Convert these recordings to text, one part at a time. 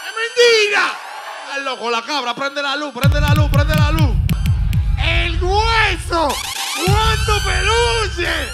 ¡Mentira! ¡Al loco, la cabra! ¡Prende la luz, prende la luz, prende la luz! ¡El hueso! ¡Cuánto peluche!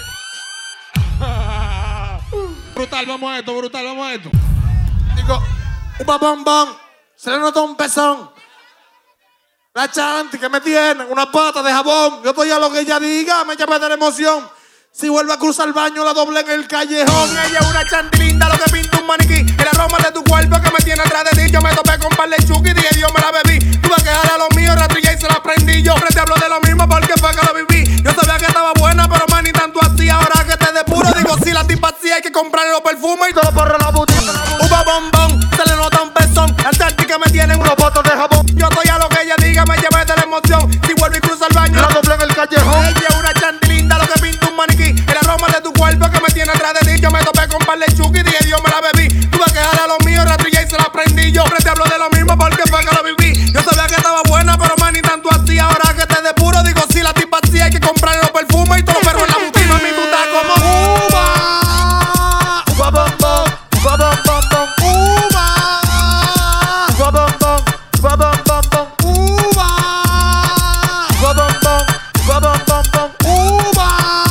Brutal, vamos a esto, brutal, vamos a esto. Digo, upa bombón, se le nota un pezón. La chanti que me tiene, una pata de jabón. Yo estoy a lo que ella diga, me llama de la emoción. Si vuelve a cruzar el baño, la doble en el callejón. Ella es una chanti linda, lo que pinta un maniquí. El aroma de tu cuerpo que me tiene atrás de ti. Yo me topé con par de chuki y dije, Dios me la bebí. Tuve que dejar a los míos, rastrillé y se la prendí. Yo te hablo de lo mismo porque fue que lo viví. Yo sabía que estaba buena, pero más ni tanto así. Ahora que te depuro, digo, si la tipa así hay que comprarle los perfumes y todo por la boutique. Uva bombón, se le nota un pezón. Al chanti que me tienen unos botos de jabón. Yo estoy a lo que ella diga, me llevé de la emoción. Si vuelve y cruza el baño, la doble en el callejón. Ella es una chanti linda, lo que pinta un maniquí. El aroma de tu cuerpo que me tiene atrás de ti. Yo me topé con par de chuki y dije, Dios me la bebí. Tuve que dejar a los míos, rastrillé y se la prendí. Yo te hablo de lo mismo porque fue que lo viví. Yo sabía que estaba buena, pero más ni tanto así. Ahora que te depuro, digo, si la tipa así hay que comprarle los perfumes y todo. Pero en la boutique, mami, tú estás como uva. Uva bombón, uva bombón, uva. Uva bombón, uva bombón, uva. Uva bombón, uva bombón, uva.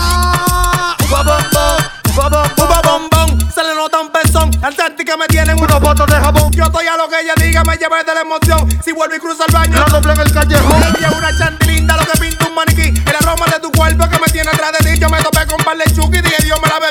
Uva bombón, se le nota un pezón. Al chanti que me tienen unos botos de jabón. Yo estoy a lo que ella diga, me llevé de la emoción. Si vuelve y cruza el baño, la doble en el callejón. Ella es una chanti linda, lo que pinta un maniquí. El aroma de tu cuerpo que me tiene atrás de ti. Yo me topé con par de chuki y dije, Dios me la bebí.